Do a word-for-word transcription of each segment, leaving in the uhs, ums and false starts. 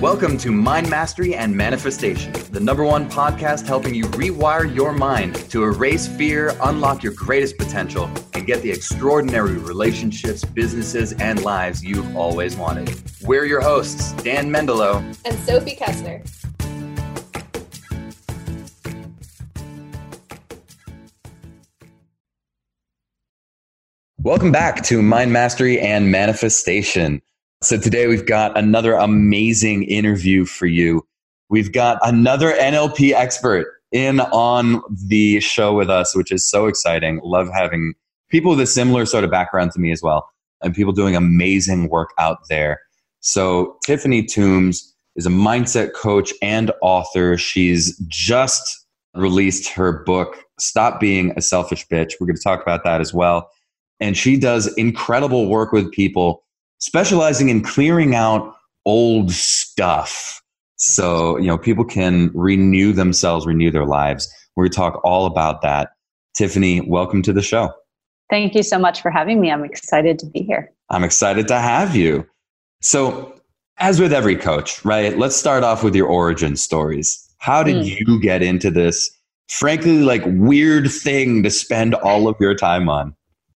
Welcome to Mind Mastery and Manifestation, the number one podcast helping you rewire your mind to erase fear, unlock your greatest potential, and get the extraordinary relationships, businesses, and lives you've always wanted. We're your hosts, Dan Mendelo and Sophie Kessler. Welcome back to Mind Mastery and Manifestation. So today we've got another amazing interview for you. We've got another N L P expert in on the show with us, which is so exciting. Love having people with a similar sort of background to me as well, and people doing amazing work out there. So Tiffany Toombs is a mindset coach and author. She's just released her book, Stop Being a Selfish Bitch. We're going to talk about that as well. And she does incredible work with people, specializing in clearing out old stuff. So, you know, people can renew themselves, renew their lives. We're going to talk all about that. Tiffany, welcome to the show. Thank you so much for having me. I'm excited to be here. I'm excited to have you. So, as with every coach, right? Let's start off with your origin stories. How did mm. you get into this, frankly, like weird thing to spend all of your time on?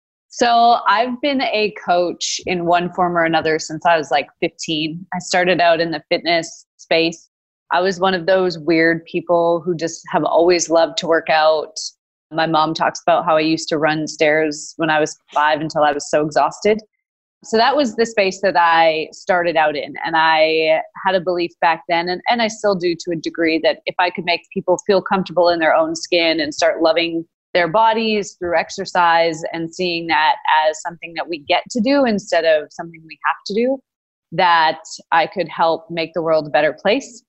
So I've been a coach in one form or another since I was like fifteen. I started out in the fitness space. I was one of those weird people who just have always loved to work out. My mom talks about how I used to run stairs when I was five until I was so exhausted. So that was the space that I started out in. And I had a belief back then, and, and I still do to a degree, that if I could make people feel comfortable in their own skin and start loving their bodies through exercise and seeing that as something that we get to do instead of something we have to do, that I could help make the world a better place.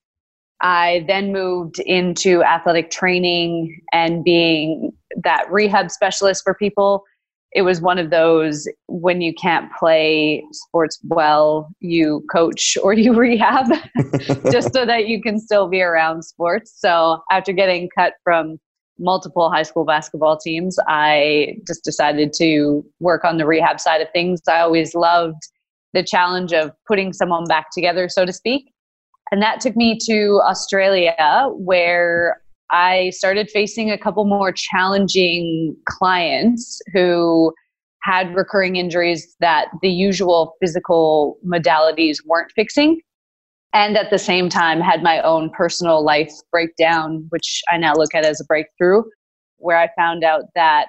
I then moved into athletic training and being that rehab specialist for people. It was one of those, when you can't play sports well, you coach or you rehab just so that you can still be around sports. So after getting cut from multiple high school basketball teams, I just decided to work on the rehab side of things. I always loved the challenge of putting someone back together, so to speak. And that took me to Australia, where I started facing a couple more challenging clients who had recurring injuries that the usual physical modalities weren't fixing. And at the same time, had my own personal life breakdown, which I now look at as a breakthrough, where I found out that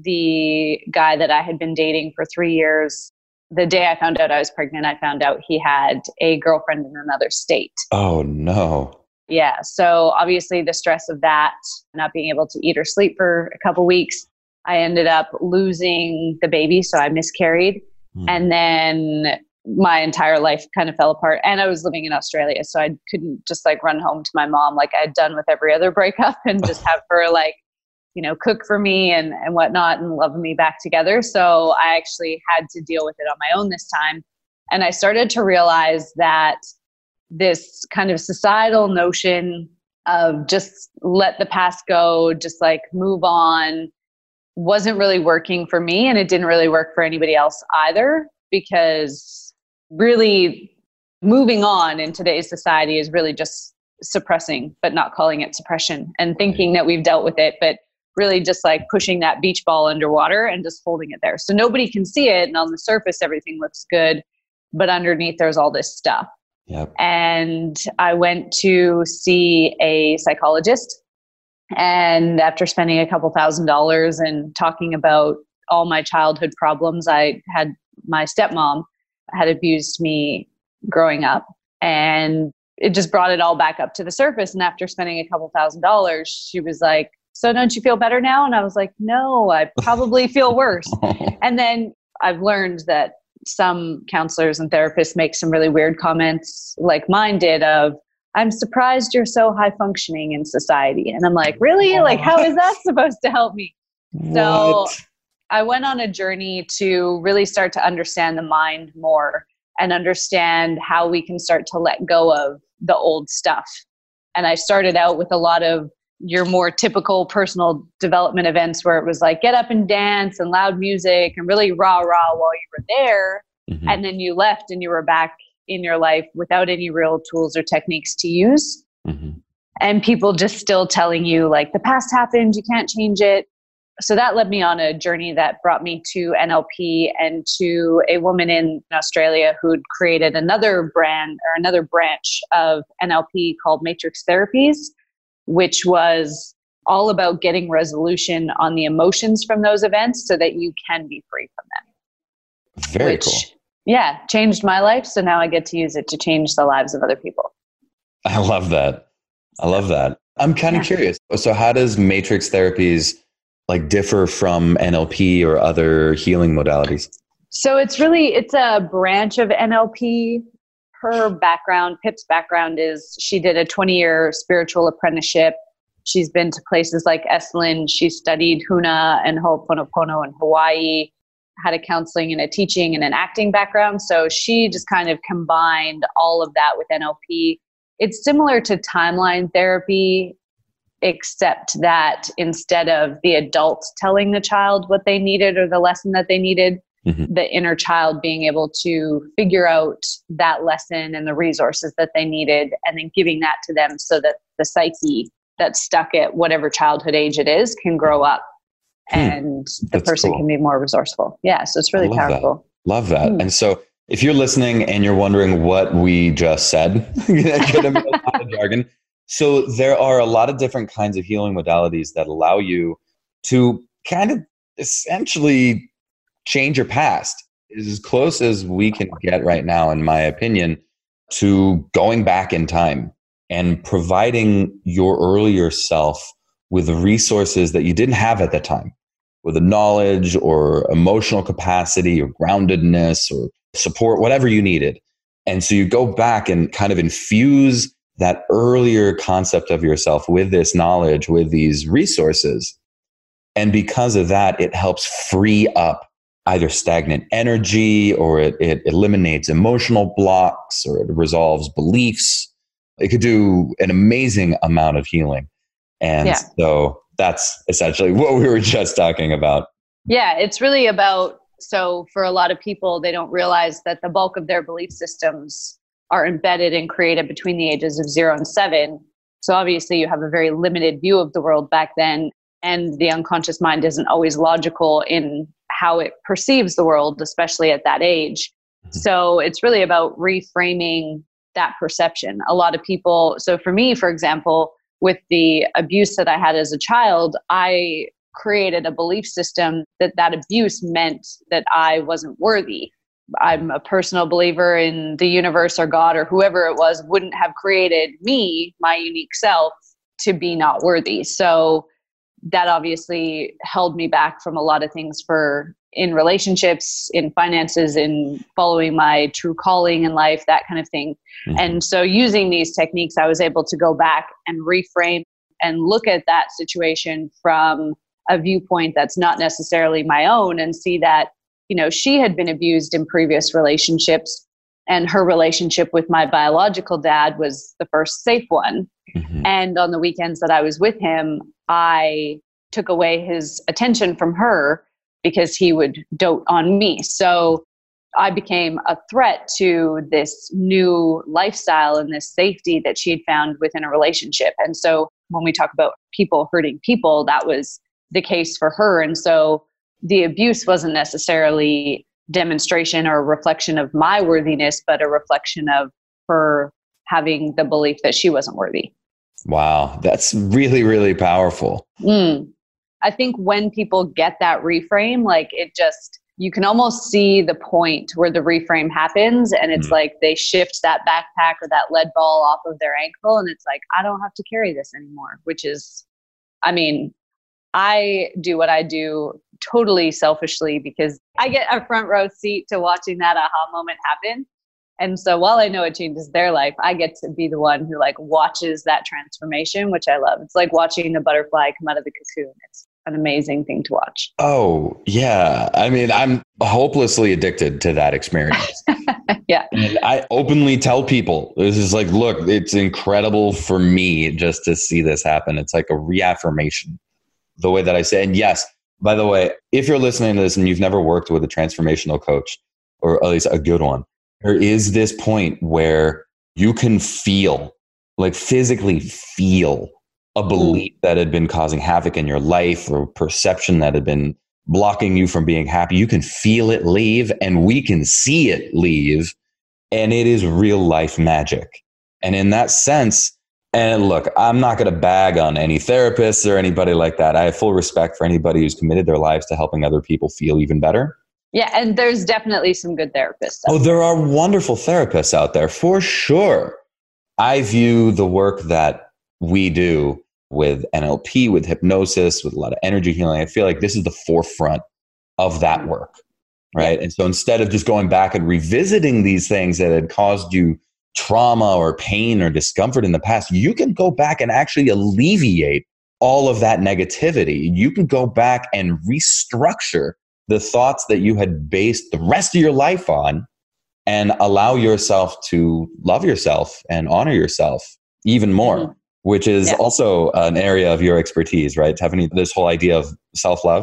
the guy that I had been dating for three years, the day I found out I was pregnant, I found out he had a girlfriend in another state. Oh, no. Yeah. So obviously the stress of that, not being able to eat or sleep for a couple weeks, I ended up losing the baby. So I miscarried. Mm. And then my entire life kind of fell apart, and I was living in Australia. So I couldn't just like run home to my mom like I had done with every other breakup and just have her like, you know, cook for me and, and whatnot and love me back together. So I actually had to deal with it on my own this time. And I started to realize that this kind of societal notion of just let the past go, just like move on, wasn't really working for me. And it didn't really work for anybody else either, because really moving on in today's society is really just suppressing, but not calling it suppression, and thinking that we've dealt with it, but really just like pushing that beach ball underwater and just holding it there. So nobody can see it. And on the surface, everything looks good, but underneath there's all this stuff. Yep. And I went to see a psychologist, and after spending a couple thousand dollars and talking about all my childhood problems, I had my stepmom had abused me growing up, and it just brought it all back up to the surface. And after spending a couple thousand dollars, she was like, "So don't you feel better now?" And I was like, "No, I probably feel worse." And then I've learned that some counselors and therapists make some really weird comments, like mine did, of, "I'm surprised you're so high functioning in society." And I'm like, really? Like, how is that supposed to help me? What? So I went on a journey to really start to understand the mind more and understand how we can start to let go of the old stuff. And I started out with a lot of your more typical personal development events where it was like, get up and dance and loud music and really rah rah while you were there. Mm-hmm. And then you left and you were back in your life without any real tools or techniques to use. Mm-hmm. And people just still telling you like the past happened, you can't change it. So that led me on a journey that brought me to N L P and to a woman in Australia who'd created another brand or another branch of N L P called Matrix Therapies, which was all about getting resolution on the emotions from those events so that you can be free from them. Very which, cool. Yeah, changed my life. So now I get to use it to change the lives of other people. I love that. I love that. I'm kind of yeah. curious. So how does Matrix Therapies like differ from N L P or other healing modalities? So it's really, it's a branch of N L P. Her background, Pip's background is she did a twenty year spiritual apprenticeship. She's been to places like Esalen. She studied Huna and Ho'oponopono in Hawaii, had a counseling and a teaching and an acting background. So she just kind of combined all of that with N L P. It's similar to timeline therapy, except that instead of the adults telling the child what they needed or the lesson that they needed, mm-hmm. the inner child being able to figure out that lesson and the resources that they needed, and then giving that to them so that the psyche that's stuck at whatever childhood age it is can grow up hmm. and the that's person cool. can be more resourceful. Yeah, so it's really Love powerful. That. Love that. Hmm. And so if you're listening and you're wondering what we just said, it's going to be a lot of jargon. So there are a lot of different kinds of healing modalities that allow you to kind of essentially change your past. It's as close as we can get right now, in my opinion, to going back in time and providing your earlier self with the resources that you didn't have at the time, with the knowledge or emotional capacity or groundedness or support, whatever you needed. And so you go back and kind of infuse that earlier concept of yourself with this knowledge, with these resources. And because of that, it helps free up either stagnant energy, or it, it eliminates emotional blocks, or it resolves beliefs. It could do an amazing amount of healing. And yeah. so that's essentially what we were just talking about. Yeah, it's really about, so for a lot of people, they don't realize that the bulk of their belief systems are embedded and created between the ages of zero and seven. So obviously you have a very limited view of the world back then, and the unconscious mind isn't always logical in how it perceives the world, especially at that age. Mm-hmm. So it's really about reframing that perception. A lot of people, so for me, for example, with the abuse that I had as a child, I created a belief system that that abuse meant that I wasn't worthy. I'm a personal believer in the universe or God or whoever it was wouldn't have created me, my unique self, to be not worthy. So that obviously held me back from a lot of things for in relationships, in finances, in following my true calling in life, that kind of thing. Mm-hmm. And so using these techniques, I was able to go back and reframe and look at that situation from a viewpoint that's not necessarily my own, and see that, you know, she had been abused in previous relationships, and her relationship with my biological dad was the first safe one. Mm-hmm. And on the weekends that I was with him, I took away his attention from her because he would dote on me. So I became a threat to this new lifestyle and this safety that she had found within a relationship. And so when we talk about people hurting people, that was the case for her. And so the abuse wasn't necessarily demonstration or a reflection of my worthiness, but a reflection of her having the belief that she wasn't worthy. Wow. That's really, really powerful. Mm. I think when people get that reframe, like it just, you can almost see the point where the reframe happens, and it's mm. like they shift that backpack or that lead ball off of their ankle, and it's like, I don't have to carry this anymore, which is, I mean, I do what I do totally selfishly because I get a front row seat to watching that aha moment happen. And so while I know it changes their life, I get to be the one who like watches that transformation, which I love. It's like watching the butterfly come out of the cocoon. It's an amazing thing to watch. Oh, yeah. I mean, I'm hopelessly addicted to that experience. Yeah. And I openly tell people, this is like, look, it's incredible for me just to see this happen. It's like a reaffirmation, the way that I say. And yes, by the way, if you're listening to this and you've never worked with a transformational coach, or at least a good one, there is this point where you can feel, like physically feel a belief that had been causing havoc in your life or perception that had been blocking you from being happy. You can feel it leave and we can see it leave. And it is real life magic. And in that sense, and look, I'm not going to bag on any therapists or anybody like that. I have full respect for anybody who's committed their lives to helping other people feel even better. Yeah, and there's definitely some good therapists. Oh, there are wonderful therapists out there for sure. I view the work that we do with N L P, with hypnosis, with a lot of energy healing, I feel like this is the forefront of that work, right? Yeah. And so instead of just going back and revisiting these things that had caused you trauma or pain or discomfort in the past, you can go back and actually alleviate all of that negativity. You can go back and restructure the thoughts that you had based the rest of your life on and allow yourself to love yourself and honor yourself even more, mm-hmm. which is yeah. also an area of your expertise, right? Having this whole idea of self-love.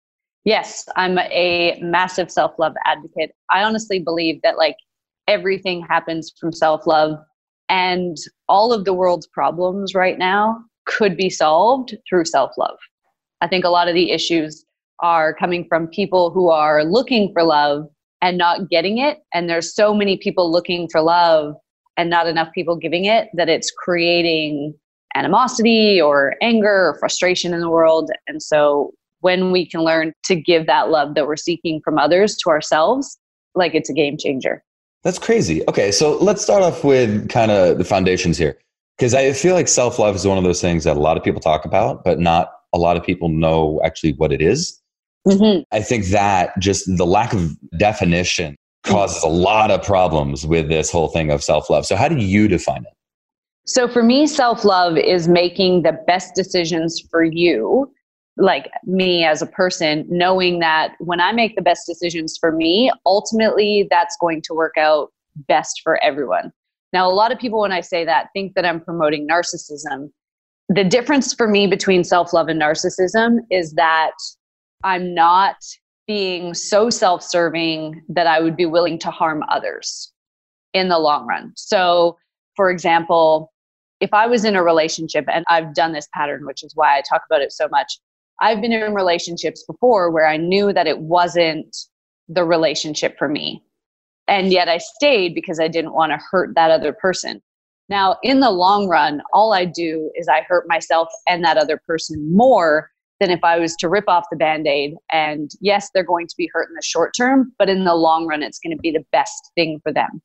Yes, I'm a massive self-love advocate. I honestly believe that like everything happens from self-love, and all of the world's problems right now could be solved through self-love. I think a lot of the issues are coming from people who are looking for love and not getting it. And there's so many people looking for love and not enough people giving it that it's creating animosity or anger or frustration in the world. And so when we can learn to give that love that we're seeking from others to ourselves, like it's a game changer. That's crazy. Okay, so let's start off with kind of the foundations here. Because I feel like self-love is one of those things that a lot of people talk about, but not a lot of people know actually what it is. Mm-hmm. I think that just the lack of definition causes a lot of problems with this whole thing of self-love. So how do you define it? So for me, self-love is making the best decisions for you, like me as a person, knowing that when I make the best decisions for me, ultimately that's going to work out best for everyone. Now, a lot of people, when I say that, think that I'm promoting narcissism. The difference for me between self-love and narcissism is that I'm not being so self-serving that I would be willing to harm others in the long run. So, for example, if I was in a relationship, and I've done this pattern, which is why I talk about it so much, I've been in relationships before where I knew that it wasn't the relationship for me. And yet I stayed because I didn't want to hurt that other person. Now, in the long run, all I do is I hurt myself and that other person more than if I was to rip off the Band-Aid. And yes, they're going to be hurt in the short term, but in the long run, it's going to be the best thing for them.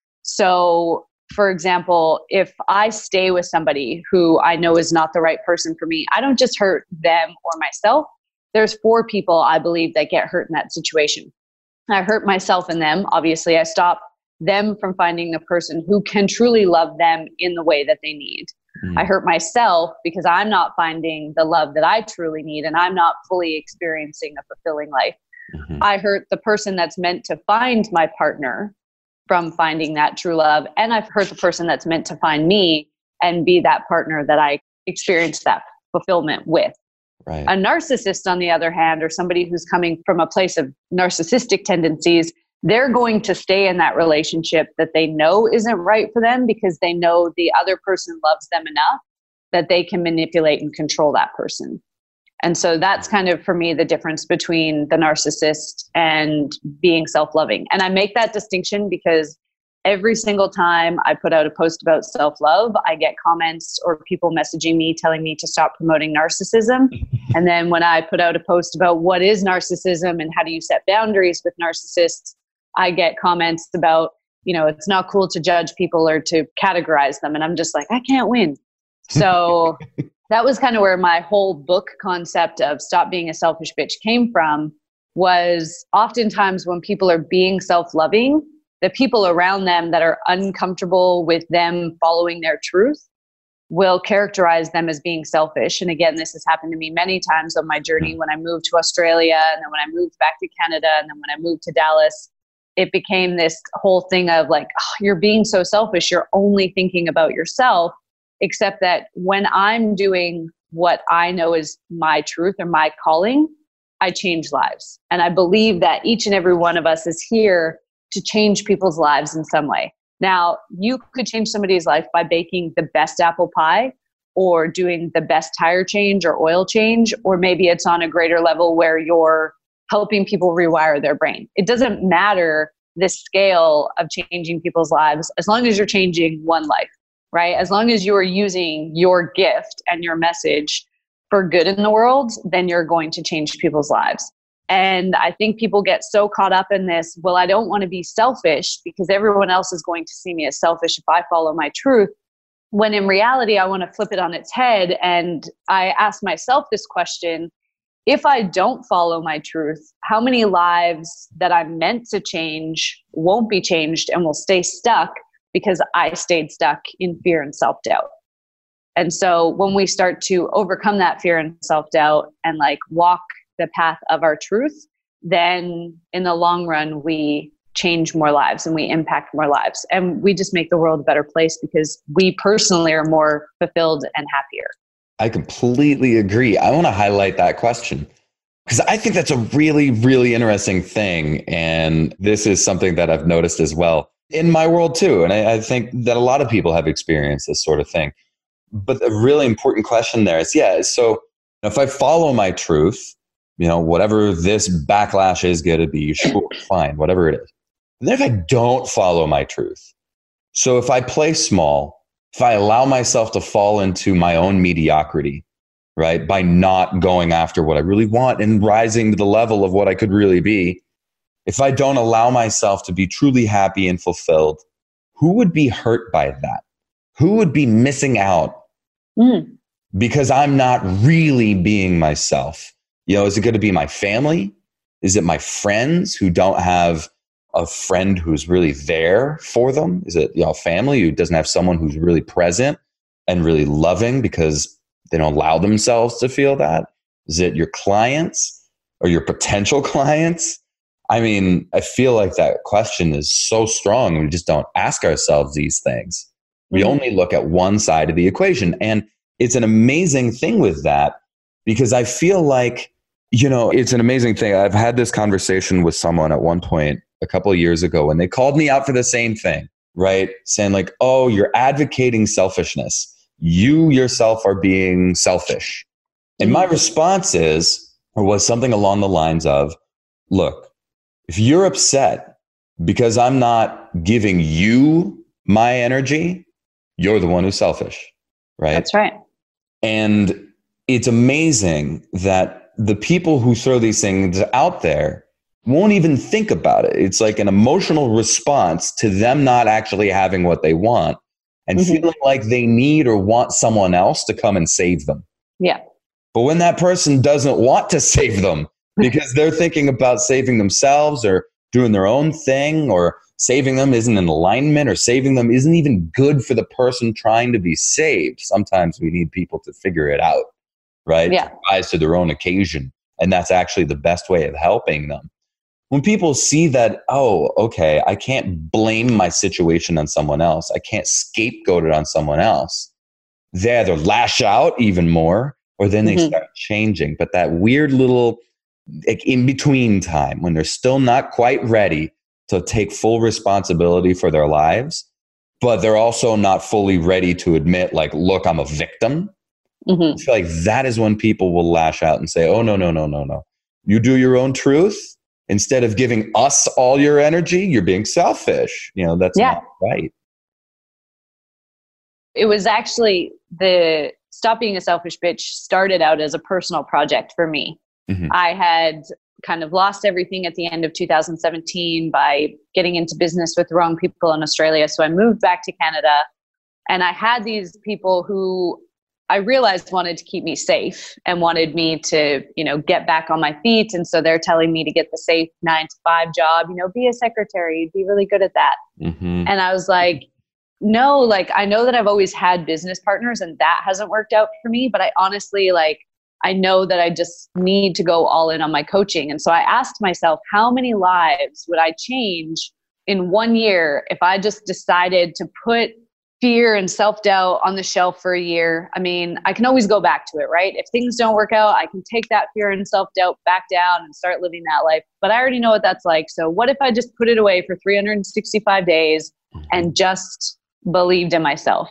So, for example, if I stay with somebody who I know is not the right person for me, I don't just hurt them or myself. There's four people I believe that get hurt in that situation. I hurt myself and them. Obviously, I stop them from finding the person who can truly love them in the way that they need. Mm. I hurt myself because I'm not finding the love that I truly need, and I'm not fully experiencing a fulfilling life. Mm-hmm. I hurt the person that's meant to find my partner from finding that true love. And I've hurt the person that's meant to find me and be that partner that I experience that fulfillment with. Right. A narcissist, on the other hand, or somebody who's coming from a place of narcissistic tendencies, they're going to stay in that relationship that they know isn't right for them because they know the other person loves them enough that they can manipulate and control that person. And so that's kind of, for me, the difference between the narcissist and being self-loving. And I make that distinction because every single time I put out a post about self-love, I get comments or people messaging me telling me to stop promoting narcissism. And then when I put out a post about what is narcissism and how do you set boundaries with narcissists, I get comments about, you know, it's not cool to judge people or to categorize them. And I'm just like, I can't win. So that was kind of where my whole book concept of Stop Being a Selfish Bitch came from, was oftentimes when people are being self-loving, the people around them that are uncomfortable with them following their truth will characterize them as being selfish. And again, this has happened to me many times on my journey when I moved to Australia, and then when I moved back to Canada, and then when I moved to Dallas. It became this whole thing of like, oh, you're being so selfish. You're only thinking about yourself. Except that when I'm doing what I know is my truth or my calling, I change lives. And I believe that each and every one of us is here to change people's lives in some way. Now, you could change somebody's life by baking the best apple pie or doing the best tire change or oil change, or maybe it's on a greater level where you're helping people rewire their brain. It doesn't matter the scale of changing people's lives as long as you're changing one life, right? As long as you are using your gift and your message for good in the world, then you're going to change people's lives. And I think people get so caught up in this, well, I don't want to be selfish because everyone else is going to see me as selfish if I follow my truth. When in reality, I want to flip it on its head. And I ask myself this question: if I don't follow my truth, how many lives that I'm meant to change won't be changed and will stay stuck because I stayed stuck in fear and self-doubt? And so when we start to overcome that fear and self-doubt and like walk the path of our truth, then in the long run, we change more lives and we impact more lives. And we just make the world a better place because we personally are more fulfilled and happier. I completely agree. I want to highlight that question because I think that's a really, really interesting thing. And this is something that I've noticed as well in my world too. And I, I think that a lot of people have experienced this sort of thing. But the really important question there is, yeah, so if I follow my truth, you know, whatever this backlash is going to be, sure, fine, whatever it is. And then if I don't follow my truth, so if I play small, if I allow myself to fall into my own mediocrity, right, by not going after what I really want and rising to the level of what I could really be, if I don't allow myself to be truly happy and fulfilled, who would be hurt by that? Who would be missing out mm. because I'm not really being myself? You know, is it going to be my family? Is it my friends who don't have a friend who's really there for them? Is it, you know, family who doesn't have someone who's really present and really loving because they don't allow themselves to feel that? Is it your clients or your potential clients? I mean, I feel like that question is so strong and we just don't ask ourselves these things. We mm-hmm. only look at one side of the equation. And it's an amazing thing with that because I feel like, you know, it's an amazing thing. I've had this conversation with someone at one point a couple of years ago and they called me out for the same thing, right? Saying like, oh, you're advocating selfishness. You yourself are being selfish. And my response is, or was something along the lines of, look, if you're upset because I'm not giving you my energy, you're the one who's selfish, right? That's right. And it's amazing that the people who throw these things out there won't even think about it. It's like an emotional response to them not actually having what they want and mm-hmm. feeling like they need or want someone else to come and save them. Yeah. But when that person doesn't want to save them because they're thinking about saving themselves or doing their own thing, or saving them isn't in alignment, or saving them isn't even good for the person trying to be saved. Sometimes we need people to figure it out, right? Yeah. To rise to their own occasion. And that's actually the best way of helping them. When people see that, oh, okay, I can't blame my situation on someone else. I can't scapegoat it on someone else. They either lash out even more or then they mm-hmm. start changing. But that weird little like, in-between time when they're still not quite ready to take full responsibility for their lives, but they're also not fully ready to admit, like, look, I'm a victim. Mm-hmm. I feel like that is when people will lash out and say, oh, no, no, no, no, no. You do your own truth. Instead of giving us all your energy, you're being selfish. You know, that's yeah. not right. It was actually the Stop Being a Selfish Bitch started out as a personal project for me. Mm-hmm. I had kind of lost everything at the end of two thousand seventeen by getting into business with the wrong people in Australia. So I moved back to Canada and I had these people who I realized wanted to keep me safe and wanted me to, you know, get back on my feet. And so they're telling me to get the safe nine to five job, you know, be a secretary, you'd be really good at that. Mm-hmm. And I was like, no, like, I know that I've always had business partners and that hasn't worked out for me, but I honestly, like, I know that I just need to go all in on my coaching. And so I asked myself, how many lives would I change in one year if I just decided to put fear and self-doubt on the shelf for a year. I mean, I can always go back to it, right? If things don't work out, I can take that fear and self-doubt back down and start living that life. But I already know what that's like. So what if I just put it away for three hundred sixty-five days and just believed in myself?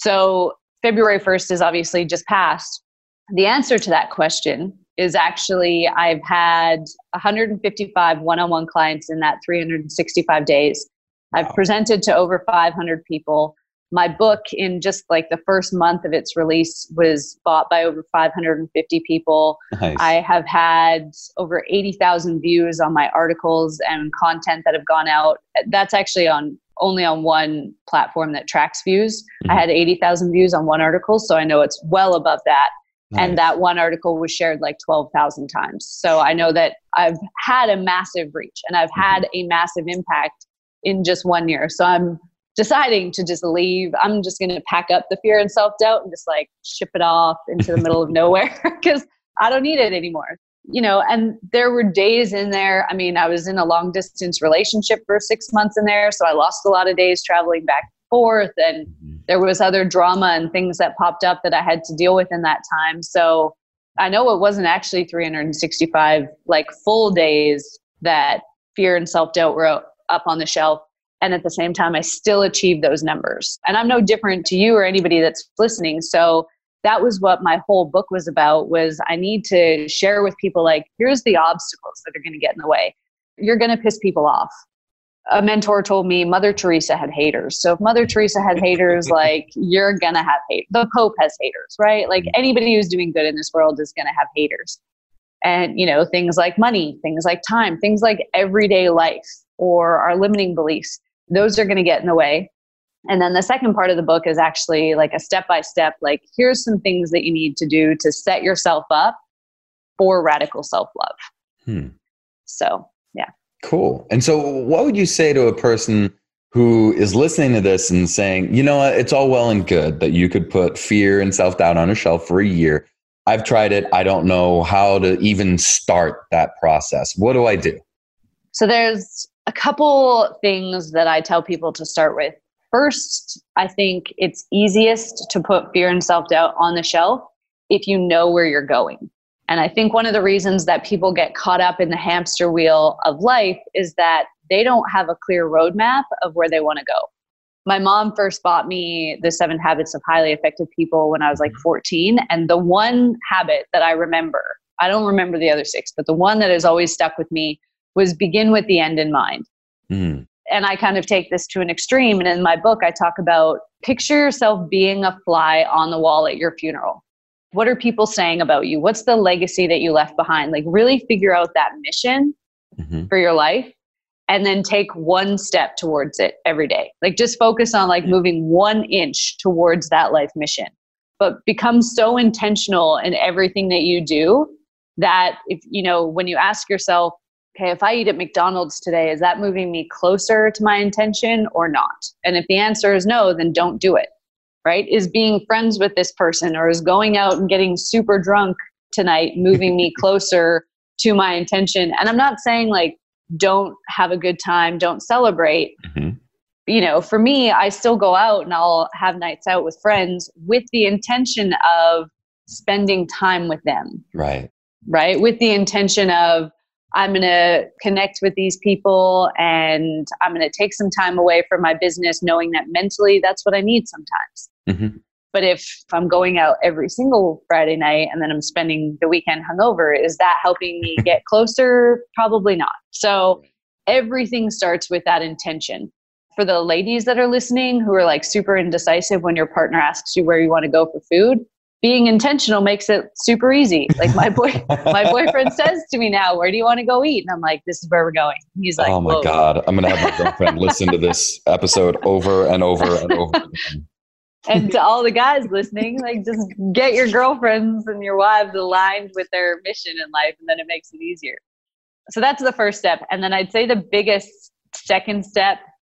So February first is obviously just passed. The answer to that question is actually I've had one hundred fifty-five one-on-one clients in that three hundred sixty-five days. I've Wow. presented to over five hundred people. My book, in just like the first month of its release, was bought by over five hundred fifty people. Nice. I have had over eighty thousand views on my articles and content that have gone out. That's actually on only on one platform that tracks views. Mhm. I had eighty thousand views on one article, so I know it's well above that. Nice. And that one article was shared like twelve thousand times. So I know that I've had a massive reach and I've had a massive impact in just one year. So I'm deciding to just leave. I'm just going to pack up the fear and self-doubt and just like ship it off into the middle of nowhere because I don't need it anymore. You know, and there were days in there. I mean, I was in a long distance relationship for six months in there. So I lost a lot of days traveling back and forth. And there was other drama and things that popped up that I had to deal with in that time. So I know it wasn't actually three hundred sixty-five like full days that fear and self-doubt were up on the shelf. And at the same time, I still achieved those numbers. And I'm no different to you or anybody that's listening. So that was what my whole book was about, was I need to share with people, like, here's the obstacles that are going to get in the way. You're going to piss people off. A mentor told me Mother Teresa had haters. So if Mother Teresa had haters, like, you're going to have hate. The Pope has haters, right? Like, anybody who's doing good in this world is going to have haters. And, you know, things like money, things like time, things like everyday life or our limiting beliefs, those are going to get in the way. And then the second part of the book is actually like a step-by-step, like, here's some things that you need to do to set yourself up for radical self-love. Hmm. So, yeah. Cool. And so what would you say to a person who is listening to this and saying, you know what, it's all well and good that you could put fear and self-doubt on a shelf for a year. I've tried it. I don't know how to even start that process. What do I do? So there's a couple things that I tell people to start with. First, I think it's easiest to put fear and self-doubt on the shelf if you know where you're going. And I think one of the reasons that people get caught up in the hamster wheel of life is that they don't have a clear roadmap of where they want to go. My mom first bought me The Seven Habits of Highly Effective People when I was like fourteen. And the one habit that I remember, I don't remember the other six, but the one that has always stuck with me was begin with the end in mind. Mm. And I kind of take this to an extreme. And in my book, I talk about picture yourself being a fly on the wall at your funeral. What are people saying about you? What's the legacy that you left behind? Like, really figure out that mission Mm-hmm. for your life and then take one step towards it every day. Like, just focus on like moving one inch towards that life mission, but become so intentional in everything that you do that if, you know, when you ask yourself, okay, if I eat at McDonald's today, is that moving me closer to my intention or not? And if the answer is no, then don't do it, right? Is being friends with this person or is going out and getting super drunk tonight moving me closer to my intention? And I'm not saying like, don't have a good time, don't celebrate. Mm-hmm. You know, for me, I still go out and I'll have nights out with friends with the intention of spending time with them. Right. Right? With the intention of, I'm going to connect with these people and I'm going to take some time away from my business, knowing that mentally that's what I need sometimes. Mm-hmm. But if I'm going out every single Friday night and then I'm spending the weekend hungover, is that helping me get closer? Probably not. So everything starts with that intention. For the ladies that are listening who are like super indecisive when your partner asks you where you want to go for food, being intentional makes it super easy. Like my boy, my boyfriend says to me now, where do you want to go eat? And I'm like, this is where we're going. He's like, oh my whoa. God, I'm going to have my girlfriend listen to this episode over and over and over again. And to all the guys listening, like, just get your girlfriends and your wives aligned with their mission in life, and then it makes it easier. So that's the first step. And then I'd say the biggest second step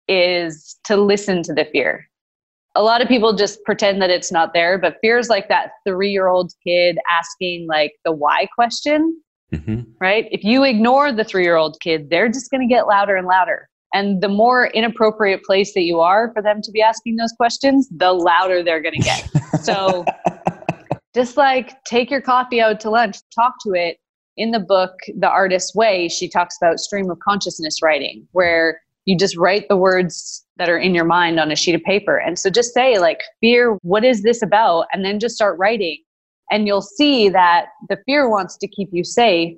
is to listen to the fear. A lot of people just pretend that it's not there, but fear is like that three-year-old kid asking like the why question, Mm-hmm. right? If you ignore the three-year-old kid, they're just going to get louder and louder. And the more inappropriate place that you are for them to be asking those questions, the louder they're going to get. So just like take your coffee out to lunch, talk to it. In the book, The Artist's Way, she talks about stream of consciousness writing, where you just write the words that are in your mind on a sheet of paper. And so just say like, fear, what is this about? And then just start writing. And you'll see that the fear wants to keep you safe.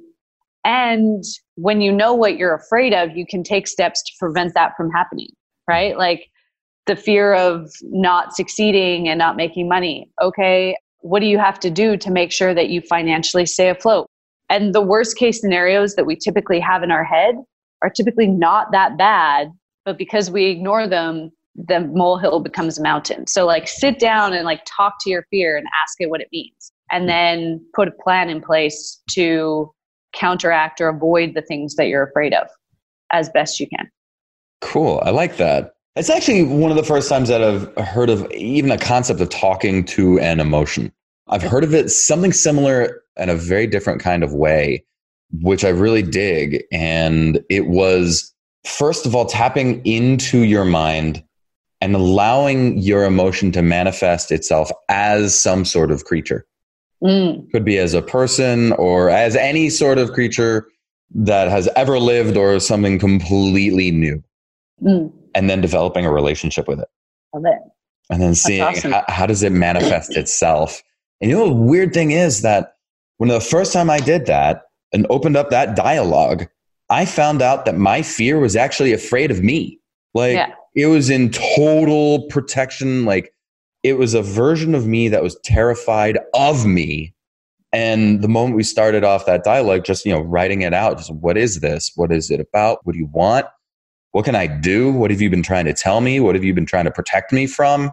And when you know what you're afraid of, you can take steps to prevent that from happening, right? Like the fear of not succeeding and not making money. Okay, what do you have to do to make sure that you financially stay afloat? And the worst case scenarios that we typically have in our head are typically not that bad, but because we ignore them, the molehill becomes a mountain. So like sit down and like talk to your fear and ask it what it means. And then put a plan in place to counteract or avoid the things that you're afraid of as best you can. Cool. I like that. It's actually one of the first times that I've heard of even a concept of talking to an emotion. I've heard of it something similar in a very different kind of way, which I really dig. And it was, first of all, tapping into your mind and allowing your emotion to manifest itself as some sort of creature. Mm. Could be as a person or as any sort of creature that has ever lived or something completely new. Mm. And then developing a relationship with it. Love it. And then seeing awesome. how, how does it manifest itself. And you know, the weird thing is that when the first time I did that and opened up that dialogue, I found out that my fear was actually afraid of me. Like yeah. It was in total protection. Like it was a version of me that was terrified of me. And the moment we started off that dialogue, just, you know, writing it out, just what is this? What is it about? What do you want? What can I do? What have you been trying to tell me? What have you been trying to protect me from?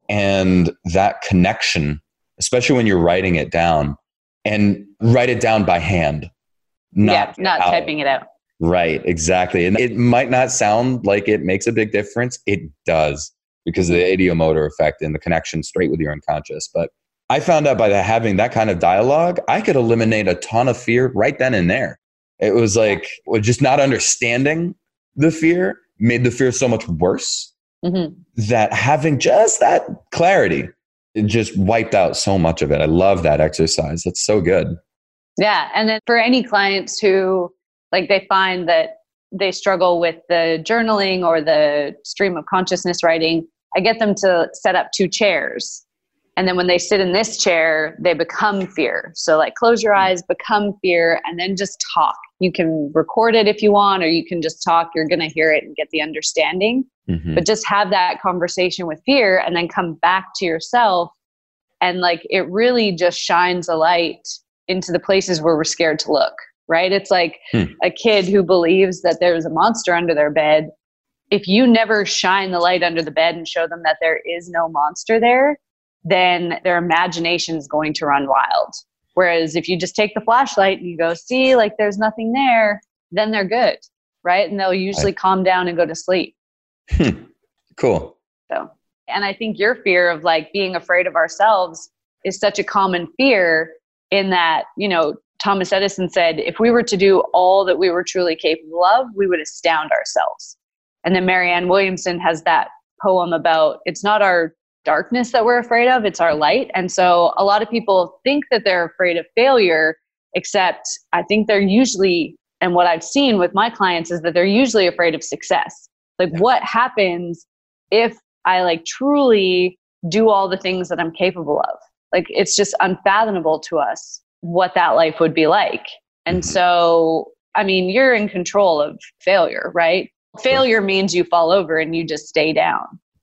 And that connection, especially when you're writing it down, and write it down by hand. Not yeah, not out. typing it out. Right, exactly. And it might not sound like it makes a big difference. It does, because of the ideomotor effect and the connection straight with your unconscious. But I found out by having that kind of dialogue, I could eliminate a ton of fear right then and there. It was like well, just not understanding the fear made the fear so much worse mm-hmm. that having just that clarity, it just wiped out so much of it. I love that exercise. That's so good. Yeah. And then for any clients who like they find that they struggle with the journaling or the stream of consciousness writing, I get them to set up two chairs. And then when they sit in this chair, they become fear. So like close your eyes, become fear, and then just talk. You can record it if you want, or you can just talk. You're going to hear it and get the understanding. Mm-hmm. But just have that conversation with fear and then come back to yourself. And like it really just shines a light into the places where we're scared to look, right? It's like hmm. a kid who believes that there's a monster under their bed. If you never shine the light under the bed and show them that there is no monster there, then their imagination is going to run wild. Whereas if you just take the flashlight and you go, see, like there's nothing there, then they're good, right? And they'll usually right. calm down and go to sleep. Hmm. Cool. So, and I think your fear of like being afraid of ourselves is such a common fear in that, you know, Thomas Edison said, if we were to do all that we were truly capable of, we would astound ourselves. And then Marianne Williamson has that poem about, it's not our darkness that we're afraid of, it's our light. And so a lot of people think that they're afraid of failure, except I think they're usually, and what I've seen with my clients is that they're usually afraid of success. Like what happens if I like truly do all the things that I'm capable of? Like it's just unfathomable to us what that life would be like. And so, I mean, you're in control of failure, right? Failure means you fall over and you just stay down.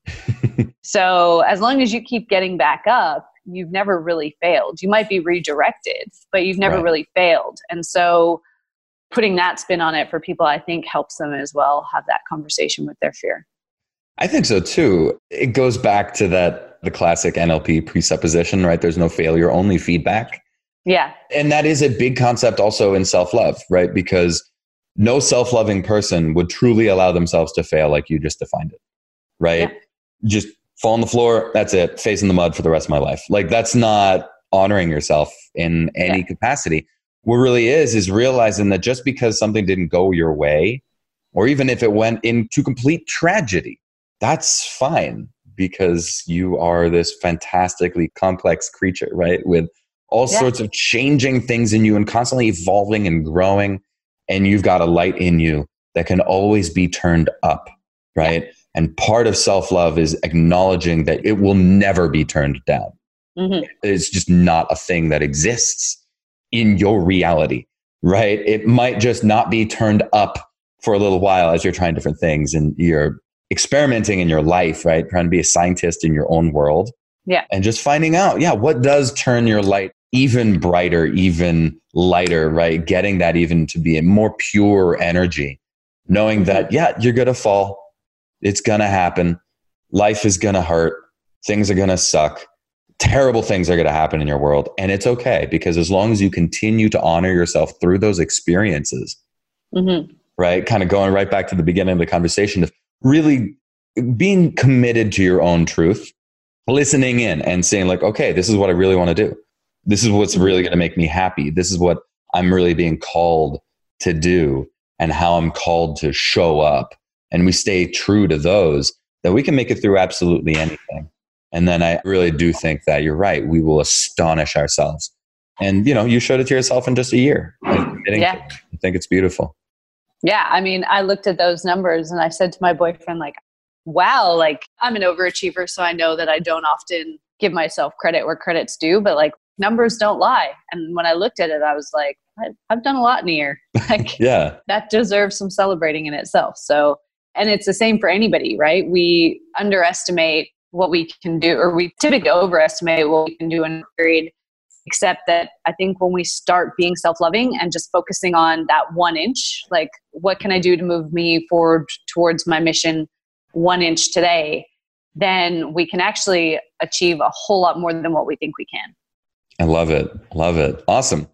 So as long as you keep getting back up, you've never really failed. You might be redirected, but you've never right. really failed. And so putting that spin on it for people, I think helps them as well have that conversation with their fear. I think so too. It goes back to that, the classic N L P presupposition, right? There's no failure, only feedback. Yeah. And that is a big concept also in self-love, right? Because no self-loving person would truly allow themselves to fail like you just defined it, right? Yeah. Just fall on the floor, that's it, face in the mud for the rest of my life. Like that's not honoring yourself in any yeah. capacity. What really is, is realizing that just because something didn't go your way, or even if it went into complete tragedy, that's fine because you are this fantastically complex creature, right? With all Yeah. sorts of changing things in you and constantly evolving and growing. And you've got a light in you that can always be turned up, right? Yeah. And part of self-love is acknowledging that it will never be turned down. Mm-hmm. It's just not a thing that exists in your reality, right? It might just not be turned up for a little while as you're trying different things and you're experimenting in your life, right? Trying to be a scientist in your own world. Yeah. And just finding out, yeah, what does turn your light even brighter, even lighter, right? Getting that even to be a more pure energy, knowing mm-hmm. that, yeah, you're going to fall. It's going to happen. Life is going to hurt. Things are going to suck. Terrible things are going to happen in your world. And it's okay because as long as you continue to honor yourself through those experiences, mm-hmm. right? Kind of going right back to the beginning of the conversation of really being committed to your own truth, listening in and saying like, okay, this is what I really want to do. This is what's really going to make me happy. This is what I'm really being called to do and how I'm called to show up. And we stay true to those, that we can make it through absolutely anything. And then I really do think that you're right. We will astonish ourselves. And, you know, you showed it to yourself in just a year. Yeah. I think it's beautiful. Yeah. I mean, I looked at those numbers and I said to my boyfriend, like, wow, like I'm an overachiever. So I know that I don't often give myself credit where credit's due, but like numbers don't lie. And when I looked at it, I was like, I've done a lot in a year. Like, yeah, that deserves some celebrating in itself. So, and it's the same for anybody, right? We underestimate what we can do, or we typically overestimate what we can do in a period, except that I think when we start being self-loving and just focusing on that one inch, like what can I do to move me forward towards my mission one inch today, then we can actually achieve a whole lot more than what we think we can. I love it. Love it. Awesome.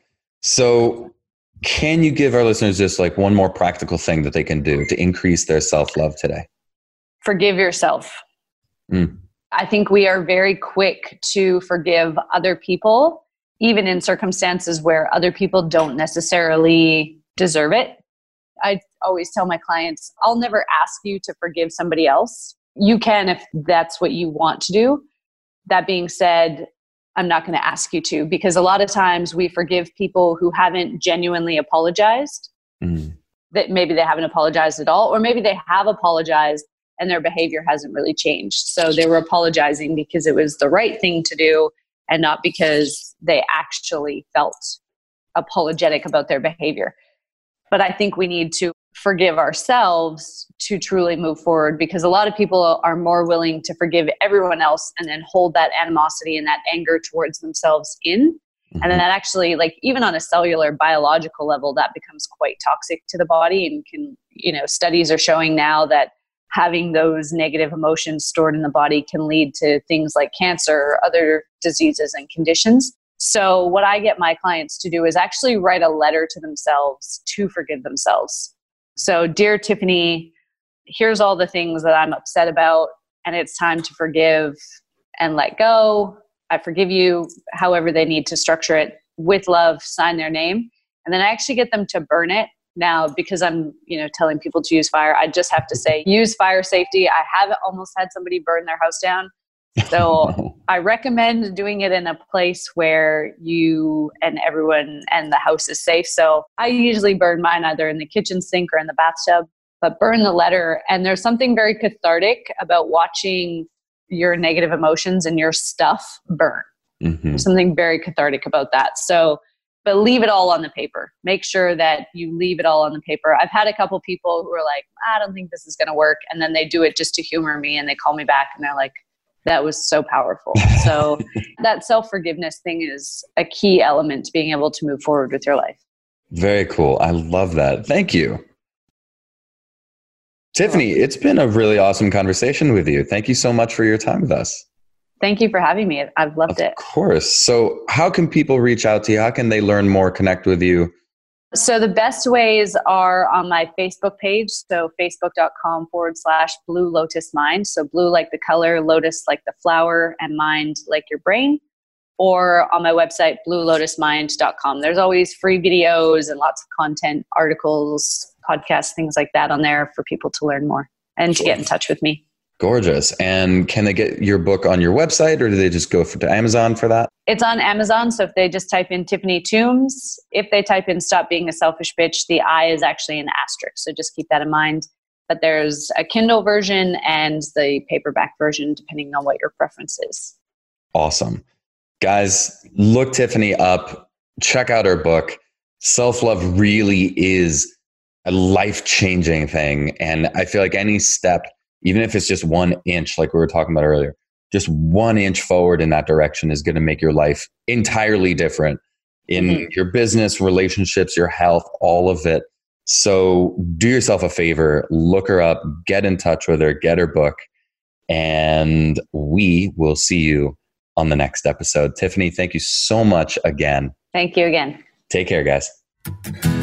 So can you give our listeners just like one more practical thing that they can do to increase their self-love today? Forgive yourself. Mm. I think we are very quick to forgive other people, even in circumstances where other people don't necessarily deserve it. I always tell my clients, I'll never ask you to forgive somebody else. You can if that's what you want to do. That being said, I'm not going to ask you to, because a lot of times we forgive people who haven't genuinely apologized, mm. that maybe they haven't apologized at all, or maybe they have apologized and their behavior hasn't really changed. So they were apologizing because it was the right thing to do and not because they actually felt apologetic about their behavior. But I think we need to forgive ourselves to truly move forward, because a lot of people are more willing to forgive everyone else and then hold that animosity and that anger towards themselves in. Mm-hmm. And then that actually, like even on a cellular biological level, that becomes quite toxic to the body and can, you know, studies are showing now that having those negative emotions stored in the body can lead to things like cancer or other diseases and conditions. So what I get my clients to do is actually write a letter to themselves to forgive themselves. So, dear Tiffany, here's all the things that I'm upset about, and it's time to forgive and let go. I forgive you, however they need to structure it, with love, sign their name. And then I actually get them to burn it. Now, because I'm, you know, telling people to use fire, I just have to say, use fire safety. I have almost had somebody burn their house down. So I recommend doing it in a place where you and everyone and the house is safe. So I usually burn mine either in the kitchen sink or in the bathtub, but burn the letter. And there's something very cathartic about watching your negative emotions and your stuff burn. Mm-hmm. There's something very cathartic about that. So, but leave it all on the paper. Make sure that you leave it all on the paper. I've had a couple people who are like, I don't think this is going to work. And then they do it just to humor me. And they call me back and they're like, that was so powerful. So that self-forgiveness thing is a key element to being able to move forward with your life. Very cool. I love that. Thank you. Tiffany, it's been a really awesome conversation with you. Thank you so much for your time with us. Thank you for having me. I've loved it. Of course. So how can people reach out to you? How can they learn more, connect with you? So the best ways are on my Facebook page. So facebook.com forward slash Blue Lotus Mind. So blue like the color, lotus like the flower, and mind like your brain. or on my website, blue lotus mind dot com. There's always free videos and lots of content, articles, podcasts, things like that on there for people to learn more and to get in touch with me. Gorgeous. And can they get your book on your website, or do they just go for, to Amazon for that? It's on Amazon. So if they just type in Tiffany Toombs, if they type in Stop Being a Selfish Bitch, the I is actually an asterisk. So just keep that in mind. But there's a Kindle version and the paperback version, depending on what your preference is. Awesome. Guys, look Tiffany up. Check out her book. Self-love really is a life-changing thing. And I feel like any step, even if it's just one inch, like we were talking about earlier, just one inch forward in that direction is going to make your life entirely different in mm-hmm. your business, relationships, your health, all of it. So do yourself a favor, look her up, get in touch with her, get her book, and we will see you on the next episode. Tiffany, thank you so much again. Thank you again. Take care, guys.